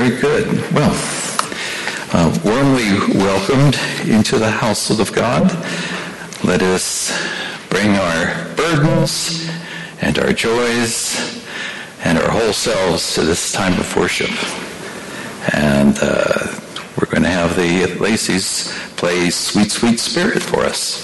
Very good. Well, warmly welcomed into the household of God. Let us bring our burdens and our joys and our whole selves to this time of worship. And we're going to have the Lacey's play Sweet, Sweet Spirit for us.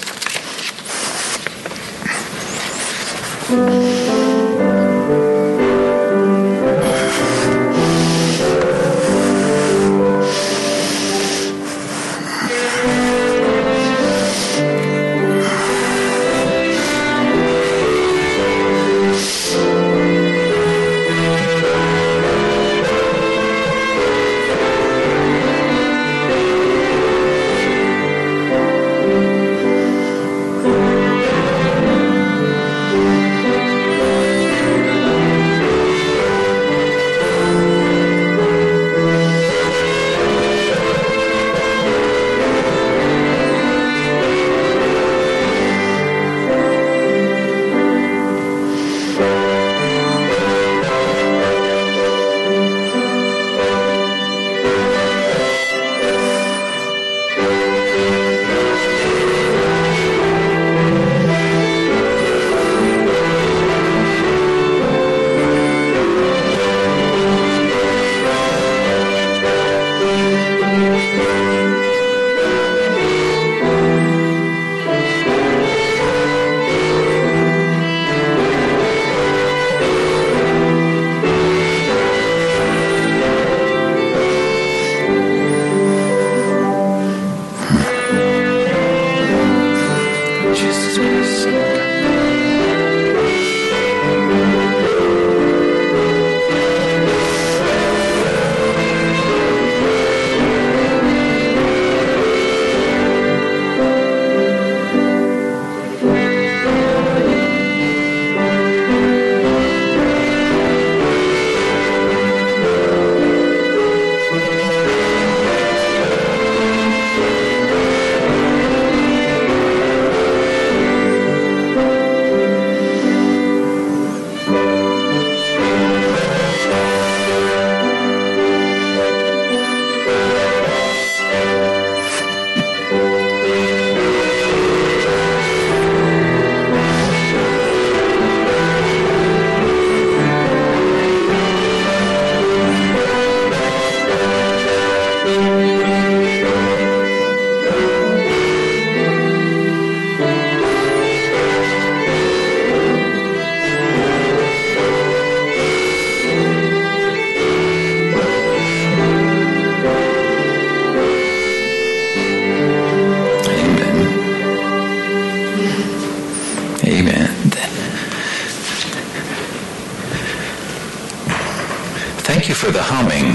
For the humming,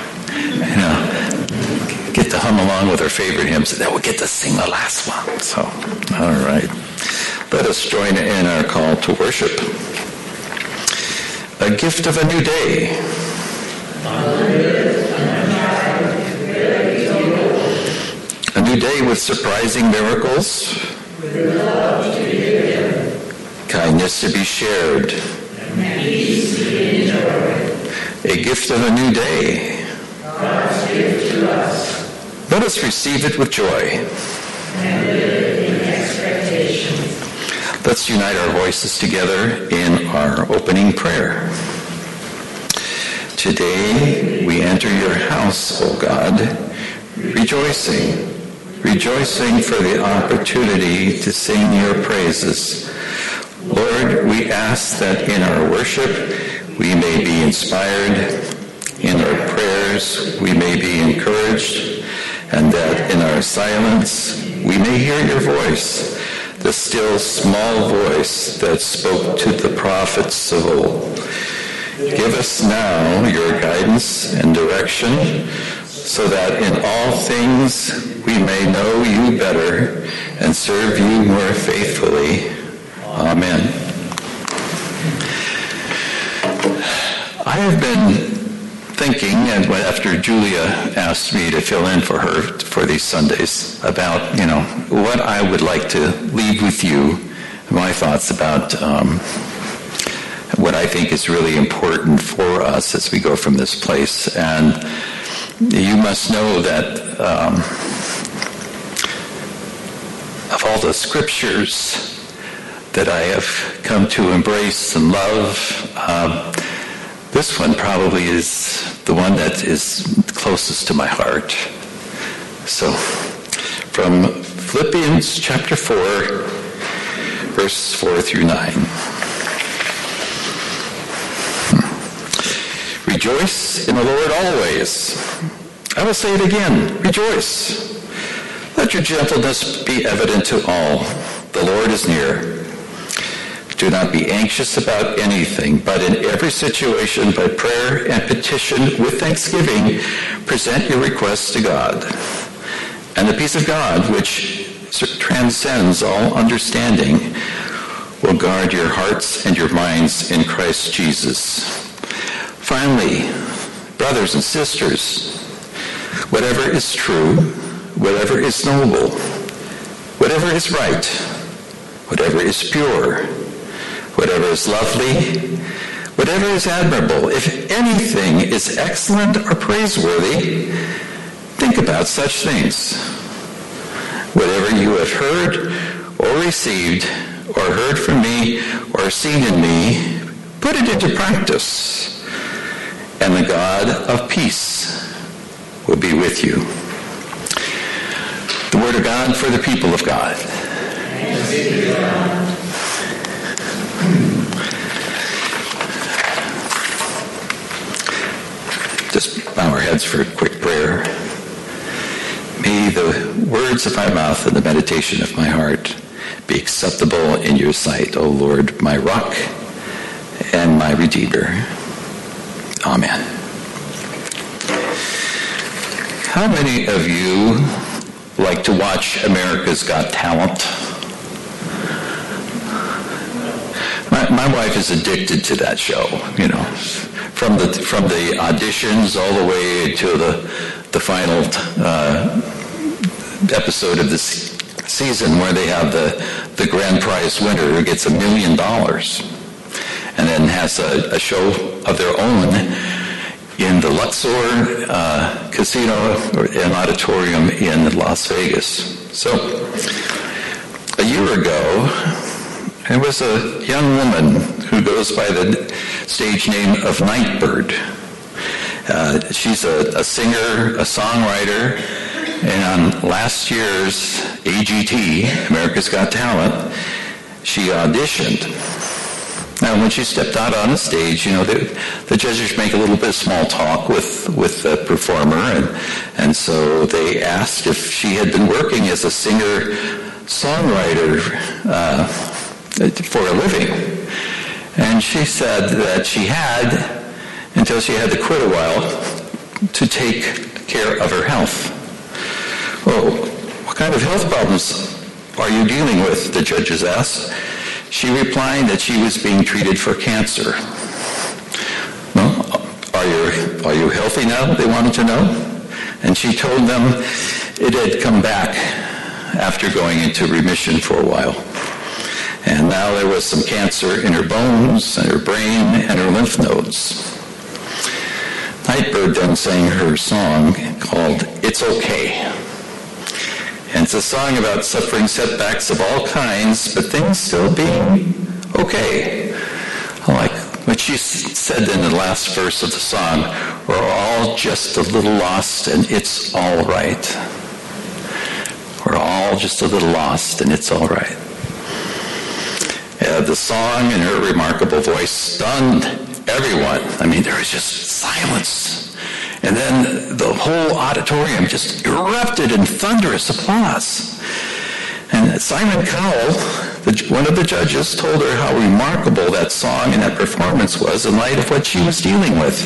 get to hum along with our favorite hymns, and then we'll get to sing the last one. So, all right. Let us join in our call to worship. A gift of a new day. A new day with surprising miracles. With love to be given. Kindness to be shared. And peace to be enjoyed. A gift of a new day. God's gift to us. Let us receive it with joy. And live in expectation. Let's unite our voices together in our opening prayer. Today we enter your house, O God, rejoicing for the opportunity to sing your praises. Lord, we ask that in our worship we may be inspired, in our prayers we may be encouraged, and that in our silence we may hear your voice, the still small voice that spoke to the prophets of old. Give us now your guidance and direction, so that in all things we may know you better and serve you more faithfully. Amen. I have been thinking, and after Julia asked me to fill in for her for these Sundays, about, what I would like to leave with you, my thoughts about what I think is really important for us as we go from this place. And you must know that of all the scriptures that I have come to embrace and love, this one probably is the one that is closest to my heart. So, from Philippians chapter 4, verses 4 through 9. Rejoice in the Lord always. I will say it again, rejoice. Let your gentleness be evident to all. The Lord is near. Do not be anxious about anything, but in every situation, by prayer and petition with thanksgiving, present your requests to God. And the peace of God, which transcends all understanding, will guard your hearts and your minds in Christ Jesus. Finally, brothers and sisters, whatever is true, whatever is noble, whatever is right, whatever is pure, whatever is lovely, whatever is admirable, if anything is excellent or praiseworthy, think about such things. Whatever you have heard or received or heard from me or seen in me, put it into practice, and the God of peace will be with you. The word of God for the people of God. Thanks be to God. Just bow our heads for a quick prayer. May the words of my mouth and the meditation of my heart be acceptable in your sight, O Lord, my rock and my redeemer. Amen. How many of you like to watch America's Got Talent? My wife is addicted to that show, from the auditions all the way to the final episode of this season, where they have the grand prize winner who gets $1 million and then has a show of their own in the Luxor Casino and Auditorium in Las Vegas. So, a year ago, there was a young woman who goes by the stage name of Nightbird. She's a singer, a songwriter, and on last year's AGT, America's Got Talent, she auditioned. Now, when she stepped out on the stage, the judges make a little bit of small talk with the performer, and so they asked if she had been working as a singer-songwriter for a living. And she said that she had, until she had to quit a while to take care of her health. Well, what kind of health problems are you dealing with? The judges asked. She replied that she was being treated for cancer. Well, are you healthy now? They wanted to know. And she told them it had come back after going into remission for a while. And now there was some cancer in her bones and her brain and her lymph nodes. Nightbird then sang her song called It's Okay. And it's a song about suffering setbacks of all kinds, but things still being okay. Like what she said in the last verse of the song, we're all just a little lost and it's all right. We're all just a little lost and it's all right. The song and her remarkable voice stunned everyone. I mean, there was just silence. And then the whole auditorium just erupted in thunderous applause. And Simon Cowell, one of the judges, told her how remarkable that song and that performance was in light of what she was dealing with.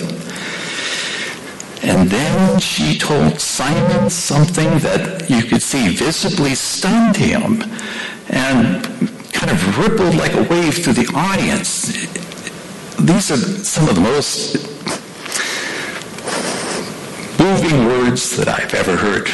And then she told Simon something that you could see visibly stunned him and kind of rippled like a wave through the audience. These are some of the most moving words that I've ever heard.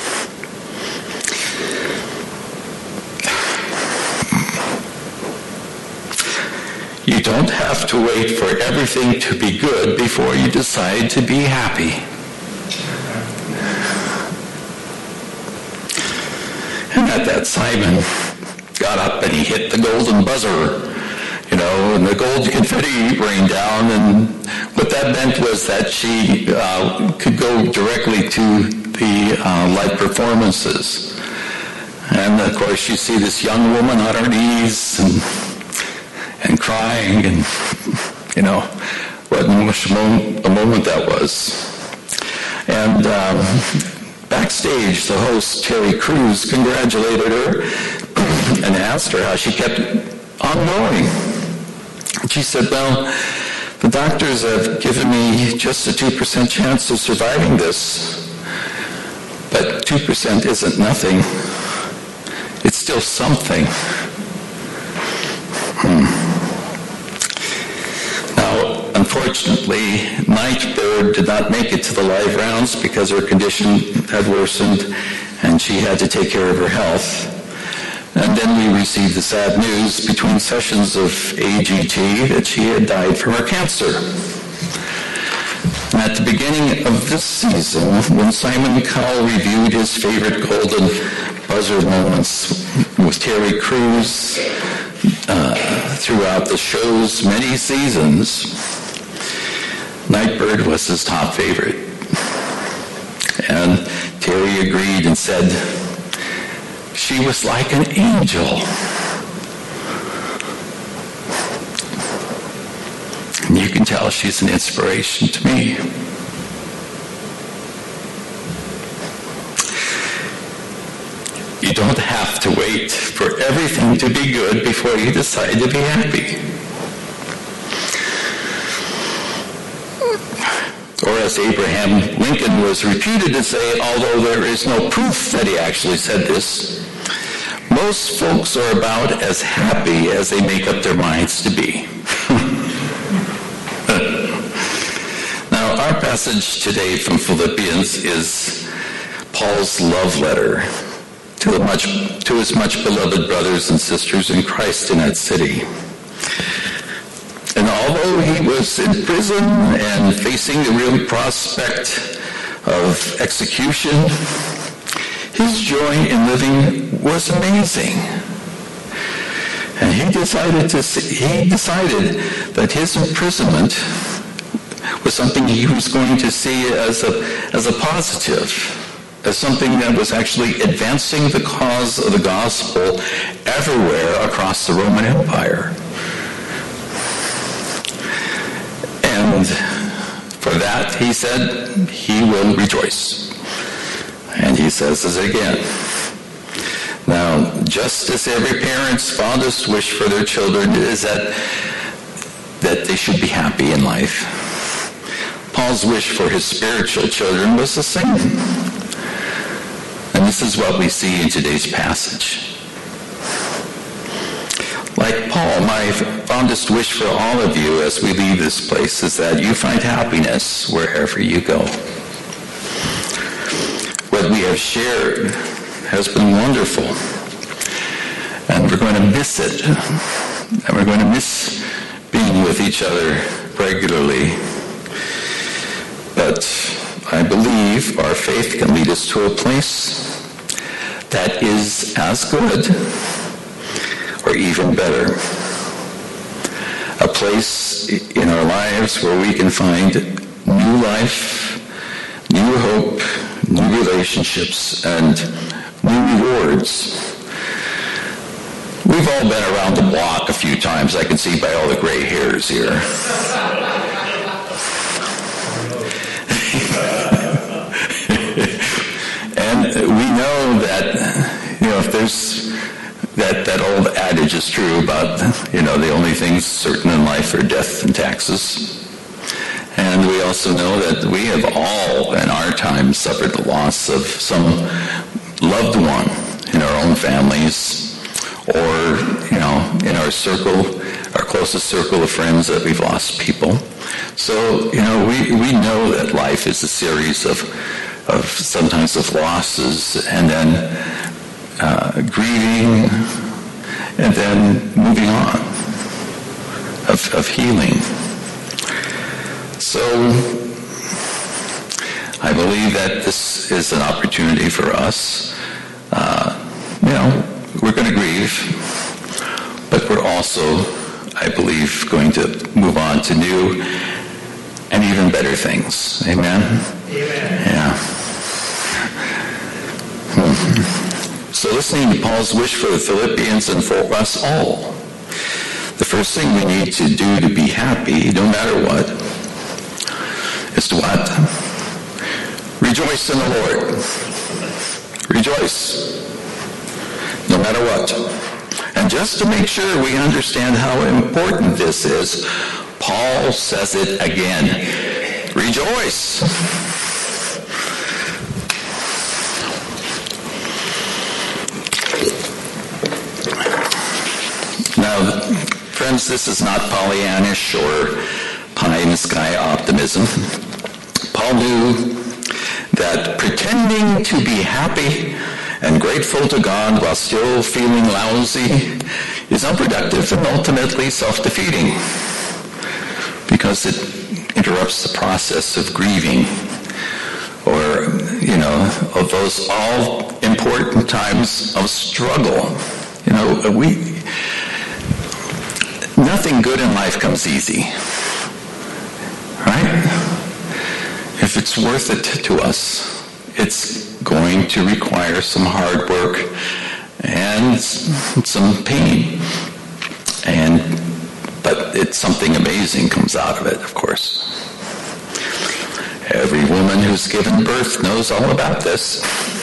You don't have to wait for everything to be good before you decide to be happy. And at that, Simon got up and he hit the golden buzzer, and the gold confetti rained down, and what that meant was that she could go directly to the live performances. And of course you see this young woman on her knees and crying, and what a moment that was. And backstage, the host, Terry Crews, congratulated her and asked her how she kept on going. She said, well, the doctors have given me just a 2% chance of surviving this. But 2% isn't nothing. It's still something. Now, unfortunately, Nightbird did not make it to the live rounds because her condition had worsened and she had to take care of her health. And then we received the sad news between sessions of AGT that she had died from her cancer. And at the beginning of this season, when Simon Cowell reviewed his favorite golden buzzer moments with Terry Crews throughout the show's many seasons, Nightbird was his top favorite. And Terry agreed and said, she was like an angel. And you can tell she's an inspiration to me. You don't have to wait for everything to be good before you decide to be happy. Or as Abraham Lincoln was reputed to say, although there is no proof that he actually said this, most folks are about as happy as they make up their minds to be. Now, our passage today from Philippians is Paul's love letter to his much beloved brothers and sisters in Christ in that city. And although he was in prison and facing the real prospect of execution, his joy in living was amazing. And he decided that his imprisonment was something he was going to see as a positive, as something that was actually advancing the cause of the gospel everywhere across the Roman Empire. And for that, he said, he will rejoice. And he says this again. Now, just as every parent's fondest wish for their children is that they should be happy in life, Paul's wish for his spiritual children was the same. And this is what we see in today's passage. Like Paul, my fondest wish for all of you as we leave this place is that you find happiness wherever you go. What we have shared has been wonderful, and we're going to miss it, and we're going to miss being with each other regularly. But I believe our faith can lead us to a place that is as good or even better. A place in our lives where we can find new life, new hope, new relationships, and new rewards. We've all been around the block a few times. I can see by all the gray hairs here. And we know that, if there's that old adage is true about, the only things certain in life are death and taxes. And we also know that we have all in our time suffered the loss of some loved one in our own families, or, in our circle, our closest circle of friends, that we've lost people. So, we know that life is a series of sometimes of losses, and then grieving, and then moving on, of healing. So I I believe that this is an opportunity for us. We're going to grieve, but we're also, I believe, going to move on to new and even better things. Amen? Amen. Yeah. So listening to Paul's wish for the Philippians and for us all, the first thing we need to do to be happy, no matter what, is to what? Rejoice in the Lord. Rejoice. No matter what. And just to make sure we understand how important this is, Paul says it again. Rejoice. Now, friends, this is not Pollyannish or pie-in-the-sky optimism. Paul knew that pretending to be happy and grateful to God while still feeling lousy is unproductive and ultimately self-defeating, because it interrupts the process of grieving, or, of those all-important times of struggle. Nothing good in life comes easy, right? If it's worth it to us, it's going to require some hard work and some pain. But it's something amazing comes out of it, of course. Every woman who's given birth knows all about this.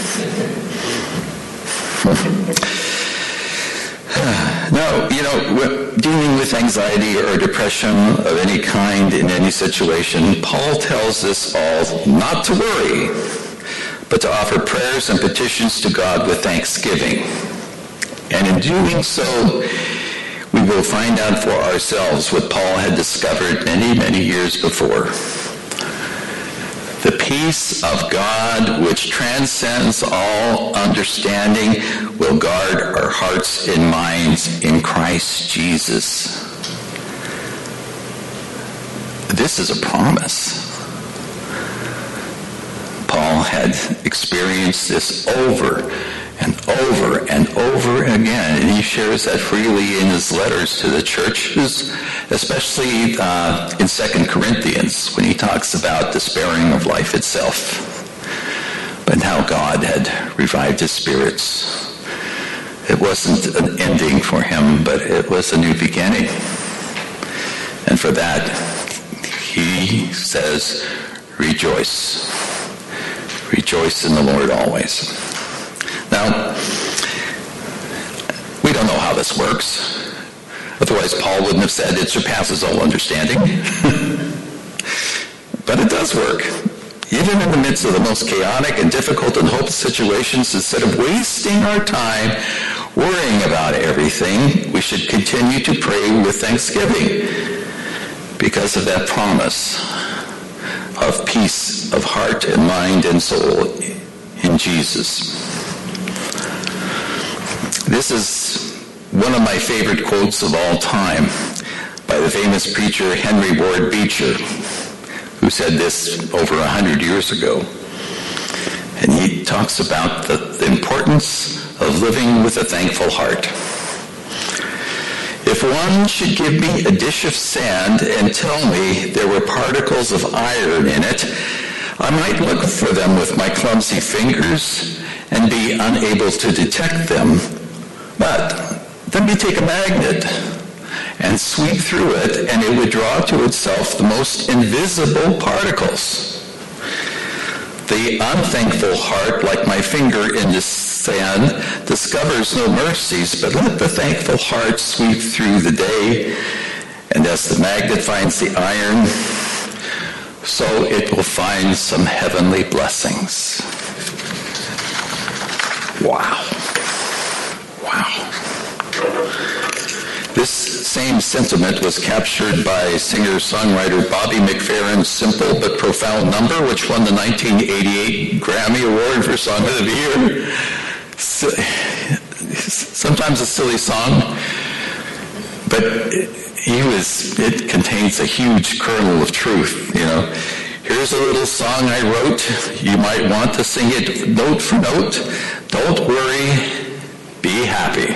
Now, dealing with anxiety or depression of any kind in any situation, Paul tells us all not to worry, but to offer prayers and petitions to God with thanksgiving. And in doing so, we will find out for ourselves what Paul had discovered many, many years before. The peace of God, which transcends all understanding, will guard our hearts and minds in Christ Jesus. This is a promise. Paul had experienced this over and over and over again, and he shares that freely in his letters to the churches, especially in 2 Corinthians, when he talks about despairing of life itself, but how God had revived his spirits. It wasn't an ending for him, but it was a new beginning. And for that, he says, rejoice. Rejoice in the Lord always. Now, we don't know how this works. Otherwise, Paul wouldn't have said it surpasses all understanding. But it does work. Even in the midst of the most chaotic and difficult and hopeless situations, instead of wasting our time worrying about everything, we should continue to pray with thanksgiving because of that promise of peace of heart and mind and soul in Jesus. This is one of my favorite quotes of all time by the famous preacher Henry Ward Beecher, who said this over 100 years ago. And he talks about the importance of living with a thankful heart. If one should give me a dish of sand and tell me there were particles of iron in it, I might look for them with my clumsy fingers and be unable to detect them. But then we take a magnet and sweep through it, and it would draw to itself the most invisible particles. The unthankful heart, like my finger in the sand, discovers no mercies, but let the thankful heart sweep through the day, and as the magnet finds the iron, so it will find some heavenly blessings. Wow. Wow. This same sentiment was captured by singer-songwriter Bobby McFerrin's simple but profound number, which won the 1988 Grammy Award for Song of the Year. Sometimes a silly song, but it contains a huge kernel of truth, Here Here's a little song I wrote. You might want to sing it note for note. Don't worry, be happy.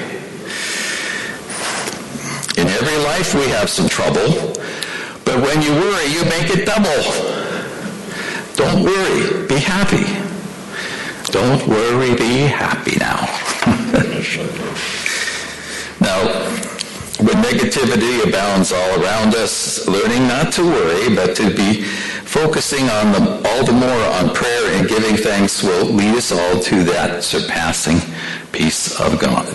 In every life we have some trouble, but when you worry, you make it double. Don't worry, be happy. Don't worry, be happy now. Now, when negativity abounds all around us, learning not to worry, but to be focusing on all the more on prayer and giving thanks will lead us all to that surpassing peace of God.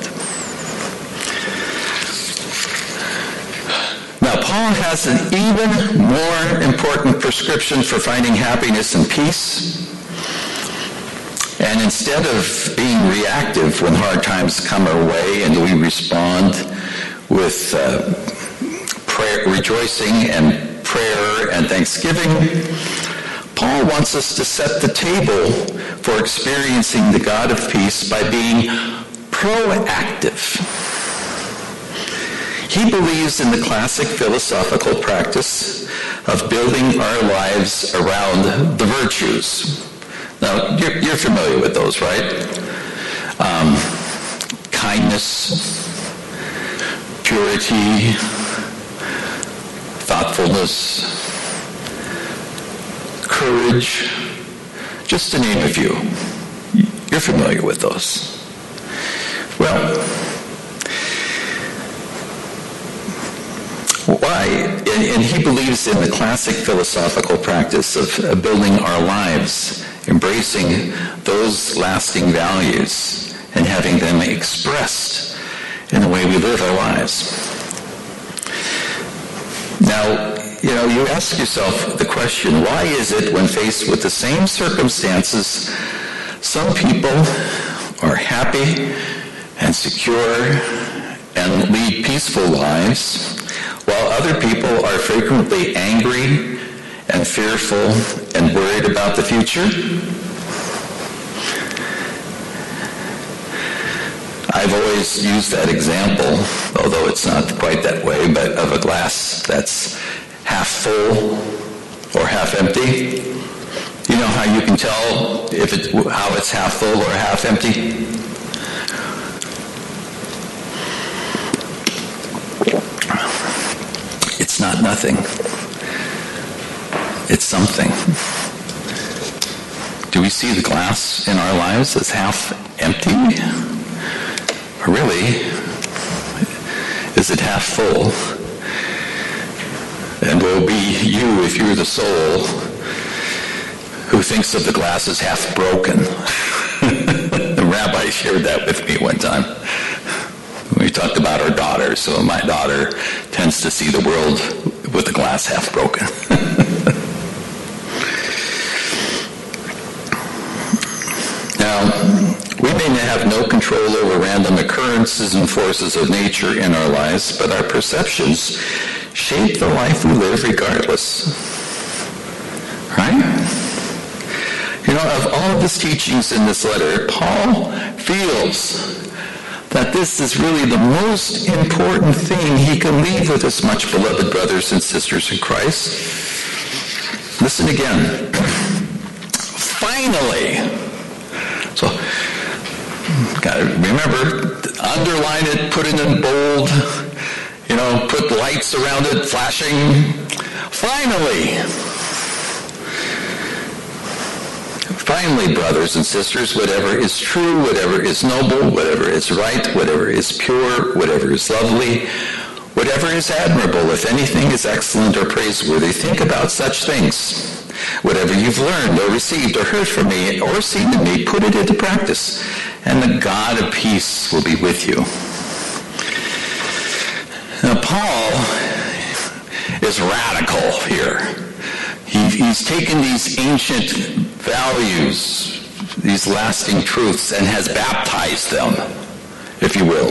Now, Paul has an even more important prescription for finding happiness and peace. And instead of being reactive when hard times come our way and we respond with prayer, rejoicing and prayer and thanksgiving, Paul wants us to set the table for experiencing the God of peace by being proactive. He believes in the classic philosophical practice of building our lives around the virtues. Now, you're familiar with those, right? Kindness, purity, thoughtfulness, courage, just to name a few. You're familiar with those. Well, why? And he believes in the classic philosophical practice of building our lives, embracing those lasting values and having them expressed in the way we live our lives. Now, you ask yourself the question, why is it when faced with the same circumstances, some people are happy and secure and lead peaceful lives, while other people are frequently angry and fearful and worried about the future? I've always used that example, although it's not quite that way, but of a glass that's half full or half empty. You know how you can tell how it's half full or half empty? It's not nothing. It's something. Do we see the glass in our lives as half empty? Or really, is it half full? And will be you, if you're the soul, who thinks of the glass as half broken. The rabbi shared that with me one time. We talked about our daughter. So my daughter tends to see the world with the glass half broken. Now, we may have no control over random occurrences and forces of nature in our lives, but our perceptions shape the life we live regardless. Right? Of all of his teachings in this letter, Paul feels that this is really the most important thing he can leave with his much beloved brothers and sisters in Christ. Listen again. Finally. So, gotta remember, underline it, put it in bold, put lights around it, flashing. Finally, brothers and sisters, whatever is true, whatever is noble, whatever is right, whatever is pure, whatever is lovely, whatever is admirable, if anything is excellent or praiseworthy, think about such things. Whatever you've learned or received or heard from me or seen in me, put it into practice, and the God of peace will be with you. Now, Paul is radical here. He's taken these ancient values, these lasting truths, and has baptized them, if you will.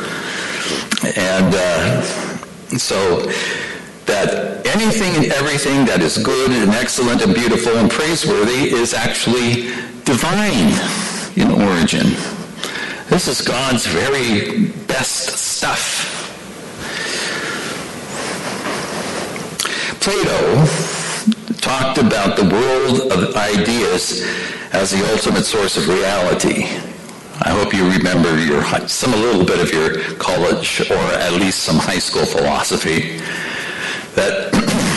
And so that anything and everything that is good and excellent and beautiful and praiseworthy is actually divine in origin. This is God's very best stuff. Plato talked about the world of ideas as the ultimate source of reality. I hope you remember a little bit of your college or at least some high school philosophy that,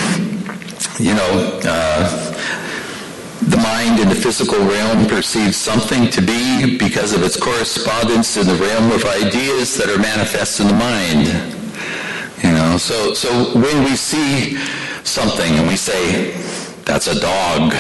the mind in the physical realm perceives something to be because of its correspondence in the realm of ideas that are manifest in the mind. So when we see something and we say, that's a dog,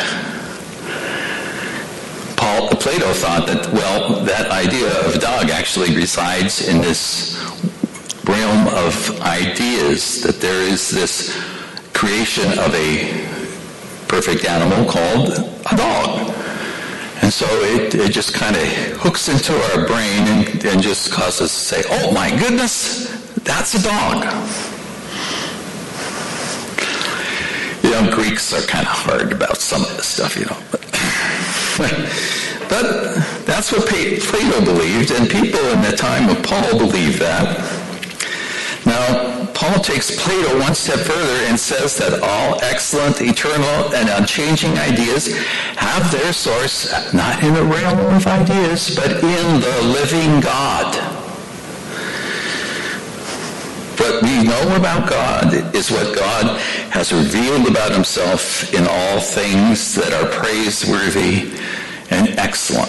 Plato thought that idea of dog actually resides in this realm of ideas, that there is this creation of a perfect animal called a dog. And so it just kind of hooks into our brain and just causes us to say, oh my goodness, that's a dog. Greeks are kind of hard about some of this stuff, But that's what Plato believed, and people in the time of Paul believed that. Now, Paul takes Plato one step further and says that all excellent, eternal, and unchanging ideas have their source not in the realm of ideas, but in the living God. What we know about God is what God has revealed about himself in all things that are praiseworthy and excellent.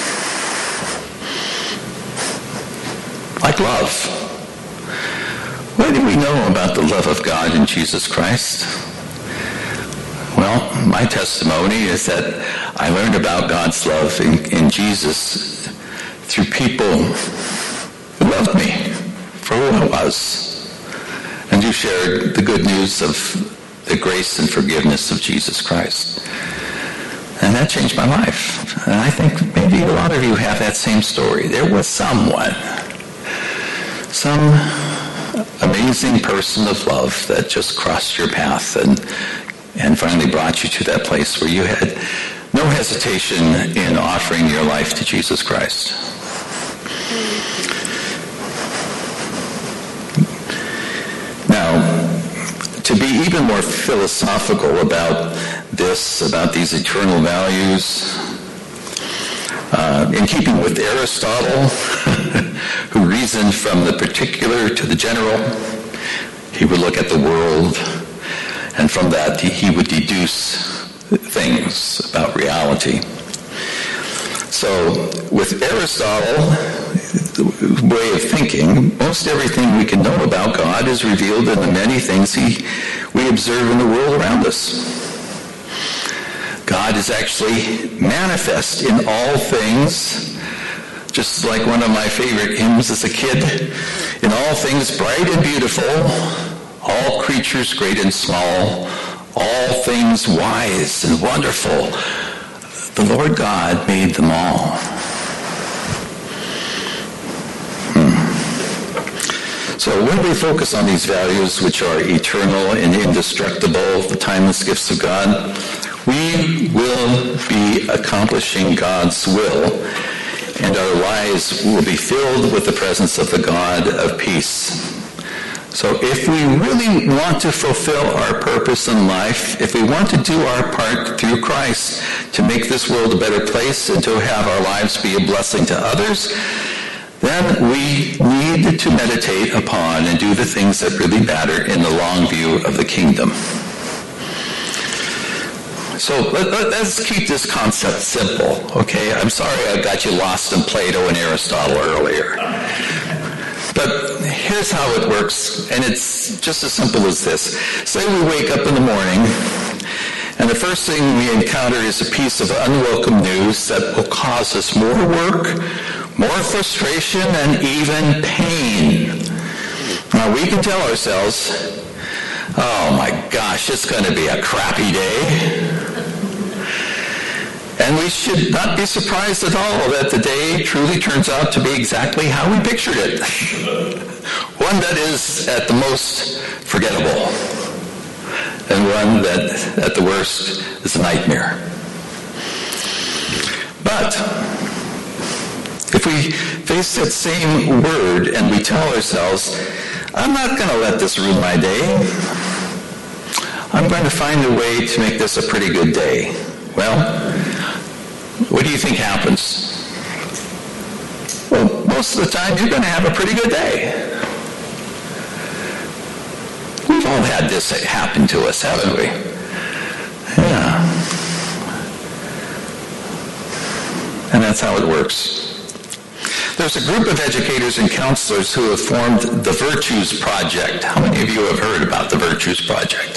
Like love. What do we know about the love of God in Jesus Christ? Well, my testimony is that I learned about God's love in Jesus through people who loved me for who I was, and who shared the good news of the grace and forgiveness of Jesus Christ. And that changed my life. And I think maybe a lot of you have that same story. There was someone, some amazing person of love that just crossed your path and finally brought you to that place where you had no hesitation in offering your life to Jesus Christ. Now, to be even more philosophical about these eternal values, in keeping with Aristotle, who reasoned from the particular to the general, he would look at the world, and from that he would deduce things about reality. So, with Aristotle's way of thinking, most everything we can know about God is revealed in the many things we observe in the world around us. God is actually manifest in all things, just like one of my favorite hymns as a kid. In all things bright and beautiful, all creatures great and small, all things wise and wonderful, the Lord God made them all. So when we focus on these values, which are eternal and indestructible, the timeless gifts of God, we will be accomplishing God's will, and our lives will be filled with the presence of the God of peace. So if we really want to fulfill our purpose in life, if we want to do our part through Christ to make this world a better place and to have our lives be a blessing to others, then we need to meditate upon and do the things that really matter in the long view of the kingdom. So let's keep this concept simple, okay? I'm sorry I got you lost in Plato and Aristotle earlier. But here's how it works, and it's just as simple as this. Say we wake up in the morning, and the first thing we encounter is a piece of unwelcome news that will cause us more work, more frustration, and even pain. Now, we can tell ourselves, oh my gosh, it's going to be a crappy day. And we should not be surprised at all that the day truly turns out to be exactly how we pictured it. One that is, at the most, forgettable. And one that, at the worst, is a nightmare. But if we face that same word and we tell ourselves, I'm not going to let this ruin my day. I'm going to find a way to make this a pretty good day. Well, what do you think happens? Well, most of the time you're going to have a pretty good day. We've all had this happen to us, haven't we? Yeah. And that's how it works. There's a group of educators and counselors who have formed the Virtues Project. How many of you have heard about the Virtues Project?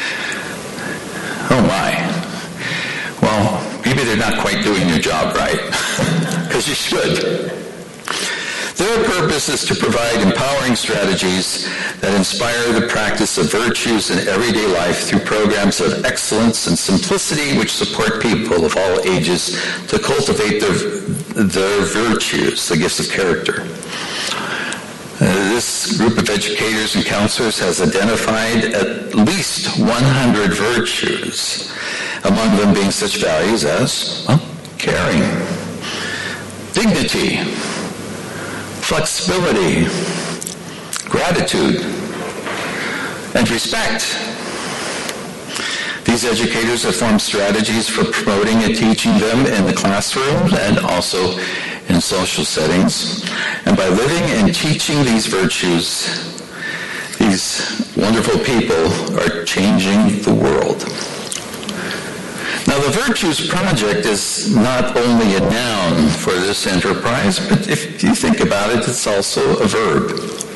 Oh my. Well, maybe they're not quite doing their job right, because you should. Their purpose is to provide empowering strategies that inspire the practice of virtues in everyday life through programs of excellence and simplicity which support people of all ages to cultivate their virtues, the gifts of character. This group of educators and counselors has identified at least 100 virtues, among them being such values as caring, dignity, flexibility, gratitude, and respect. These educators have formed strategies for promoting and teaching them in the classroom and also in social settings. And by living and teaching these virtues, these wonderful people are changing the world. Now, the Virtues Project is not only a noun for this enterprise, but if you think about it, it's also a verb.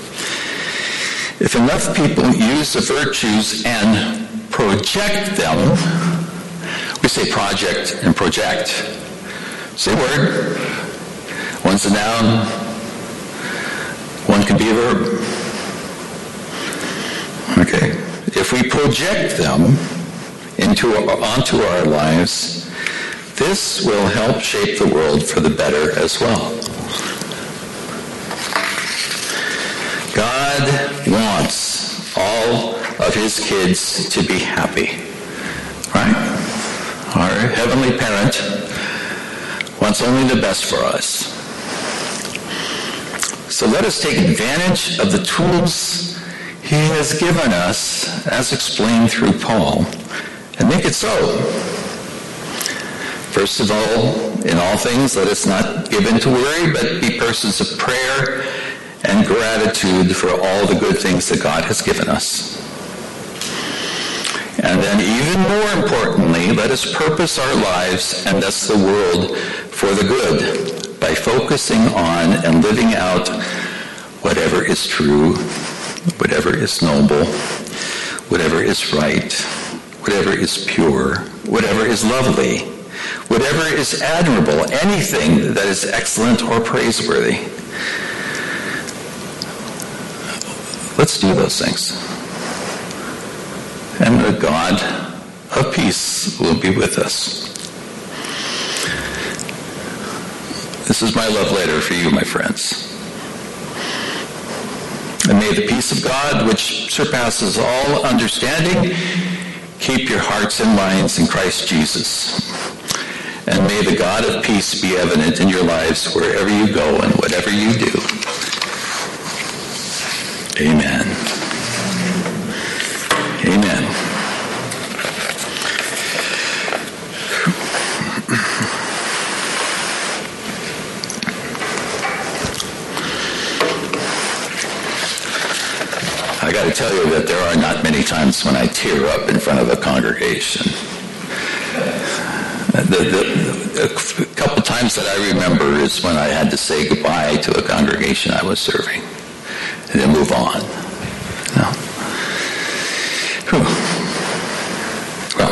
If enough people use the virtues and project them, we say project and project. Same word. One's a noun, one can be a verb. Okay. If we project them onto our lives, this will help shape the world for the better as well. God wants all of his kids to be happy, right? Our heavenly parent wants only the best for us. So let us take advantage of the tools he has given us, as explained through Paul, and make it so. First of all, in all things, let us not give in to worry, but be persons of prayer and gratitude for all the good things that God has given us. And then even more importantly, let us purpose our lives and thus the world for the good by focusing on and living out whatever is true, whatever is noble, whatever is right, whatever is pure, whatever is lovely, whatever is admirable, anything that is excellent or praiseworthy. Let's do those things. And the God of peace will be with us. This is my love letter for you, my friends. And may the peace of God, which surpasses all understanding, keep your hearts and minds in Christ Jesus. And may the God of peace be evident in your lives wherever you go and whatever you do. Amen. Amen. I got to tell you that there are not many times when I tear up in front of a congregation. A couple times that I remember is when I had to say goodbye to a congregation I was serving and then move on. No. Well,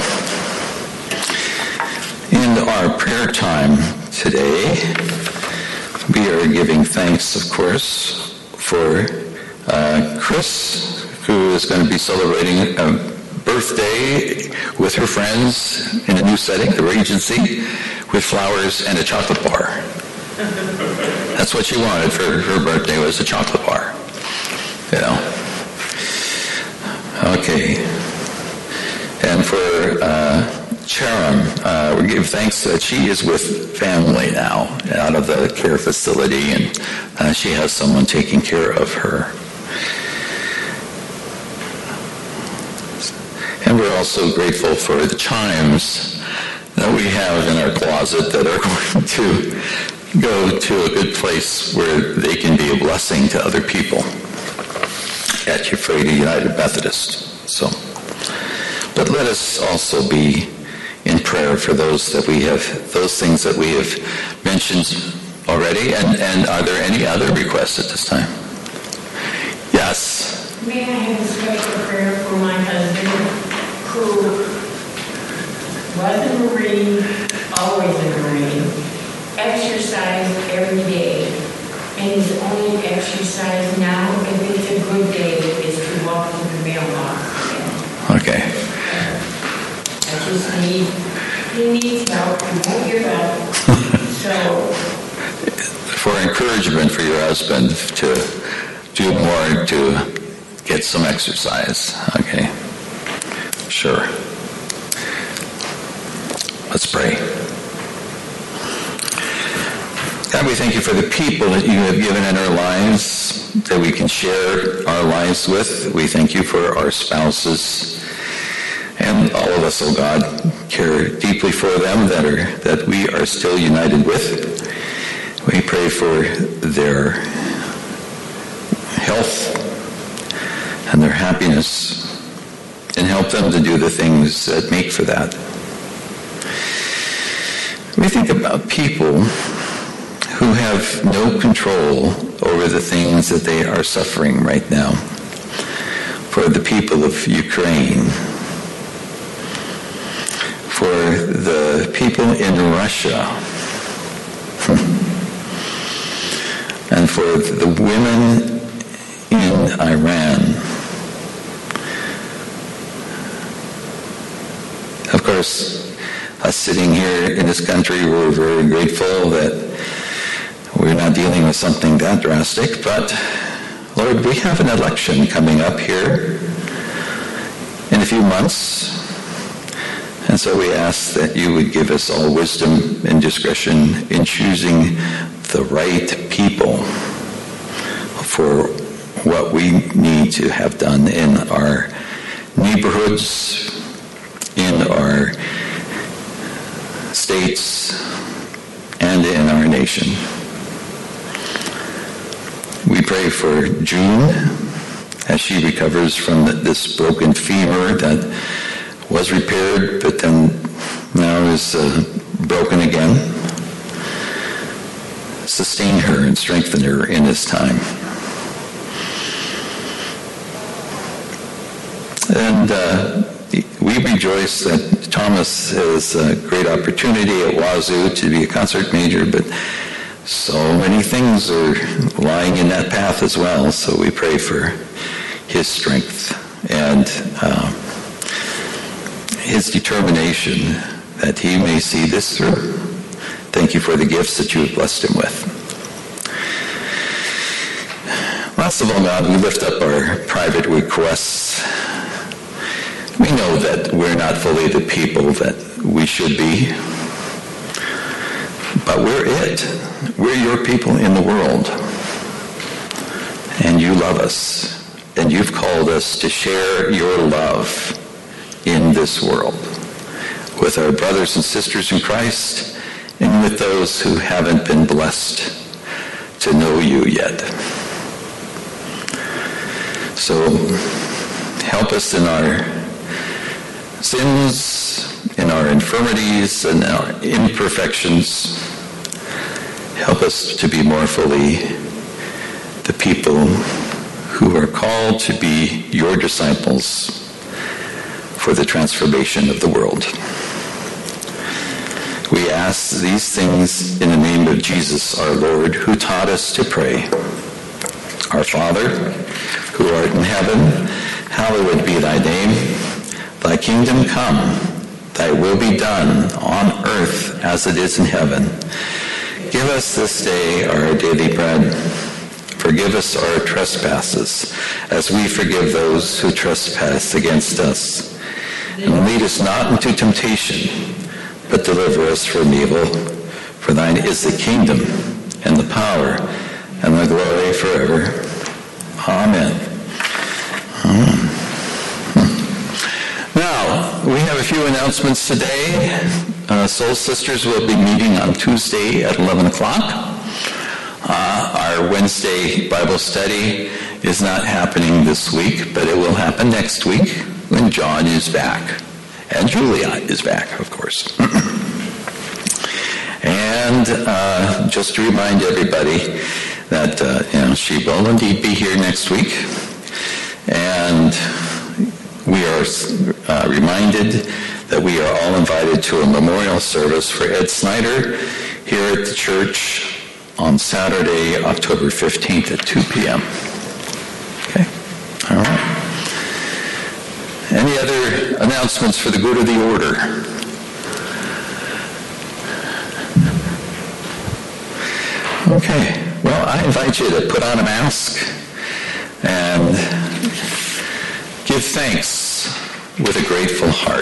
in our prayer time today, we are giving thanks, of course, for Chris, who is going to be celebrating a birthday with her friends in a new setting, the Regency, with flowers and a chocolate bar. That's what she wanted for her birthday, was a chocolate bar. You know. Okay. And for Charam, we give thanks that she is with family now, out of the care facility, and she has someone taking care of her. And we're also grateful for the chimes that we have in our closet that are going to go to a good place where they can be a blessing to other people at Ephrata United Methodist. So, but let us also be in prayer for those things that we have mentioned already. And are there any other requests at this time? Yes. May I have a special prayer for my husband, who was a Marine, always a Marine, exercised every day, and his only exercise now, if it's a good day, is to walk to the mailbox. Okay. He needs help, he won't give up, so. For encouragement for your husband to do more to get some exercise. Okay. Sure. Let's pray. God, we thank you for the people that you have given in our lives that we can share our lives with. We thank you for our spouses and all of us, oh God, care deeply for them that we are still united with. We pray for their health and their happiness, and help them to do the things that make for that. We think about people who have no control over the things that they are suffering right now. For the people of Ukraine, for the people in Russia, and for the women in Iran. Of course, us sitting here in this country, we're very grateful that we're not dealing with something that drastic, but Lord, we have an election coming up here in a few months, and so we ask that you would give us all wisdom and discretion in choosing the right people for what we need to have done in our neighborhoods, in our states, and in our nation. We pray for June as she recovers from this broken femur that was repaired but then now is broken again. Sustain her and strengthen her in this time. And we rejoice that Thomas has a great opportunity at Wazoo to be a concert major, but so many things are lying in that path as well. So we pray for his strength and his determination that he may see this through. Thank you for the gifts that you have blessed him with. Last of all, God, we lift up our private requests. We know that we're not fully the people that we should be, but we're it. We're your people in the world. And you love us. And you've called us to share your love in this world with our brothers and sisters in Christ and with those who haven't been blessed to know you yet. So help us in our sins, in our infirmities, and our imperfections. Help us to be more fully the people who are called to be your disciples for the transformation of the world. We ask these things in the name of Jesus, our Lord, who taught us to pray. Our Father, who art in heaven, hallowed be thy name. Thy kingdom come, thy will be done on earth as it is in heaven. Give us this day our daily bread. Forgive us our trespasses, as we forgive those who trespass against us. And lead us not into temptation, but deliver us from evil. For thine is the kingdom, and the power, and the glory forever. Amen. Now, few announcements today. Soul Sisters will be meeting on Tuesday at 11 o'clock. Our Wednesday Bible study is not happening this week, but it will happen next week when John is back. And Julia is back, of course. And just to remind everybody that she will indeed be here next week. And we are reminded that we are all invited to a memorial service for Ed Snyder here at the church on Saturday, October 15th at 2 p.m. Okay? All right. Any other announcements for the good of the order? Okay. Well, I invite you to put on a mask and give thanks with a grateful heart.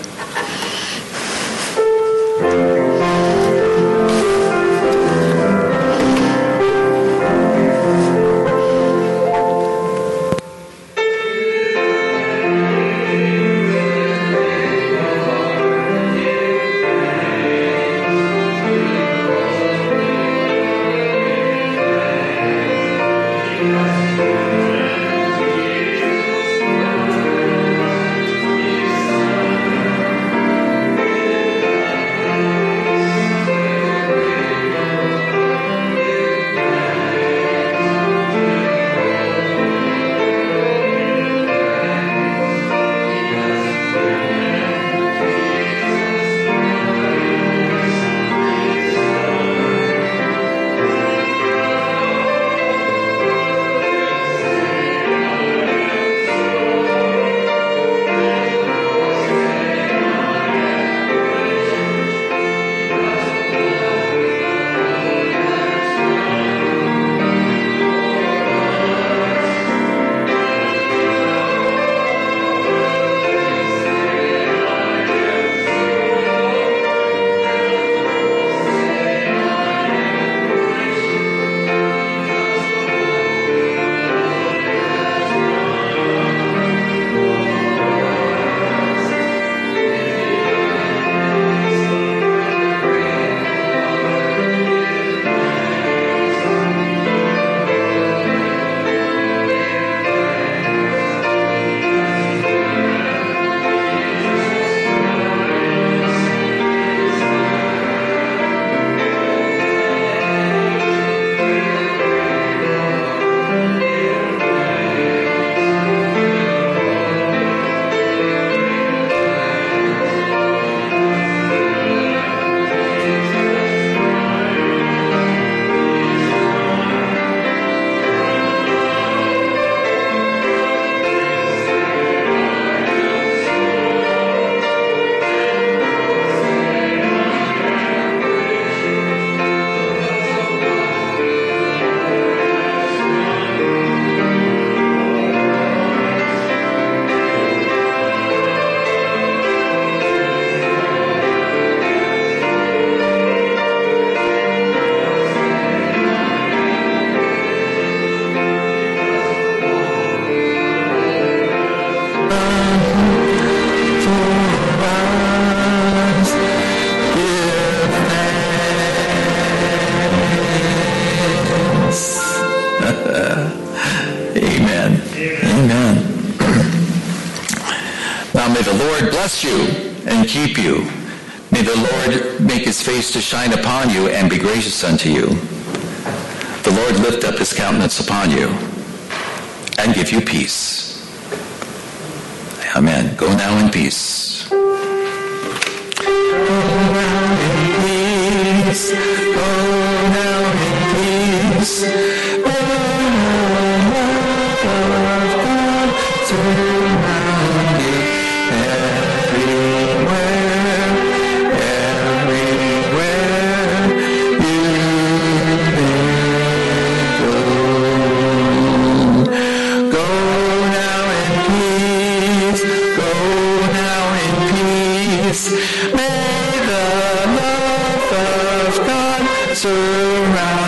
Bless you and keep you. May the Lord make his face to shine upon you and be gracious unto you. The Lord lift up his countenance upon you and give you peace. Amen. Go now in peace. Go now in peace. Go now in peace. May the love of God surround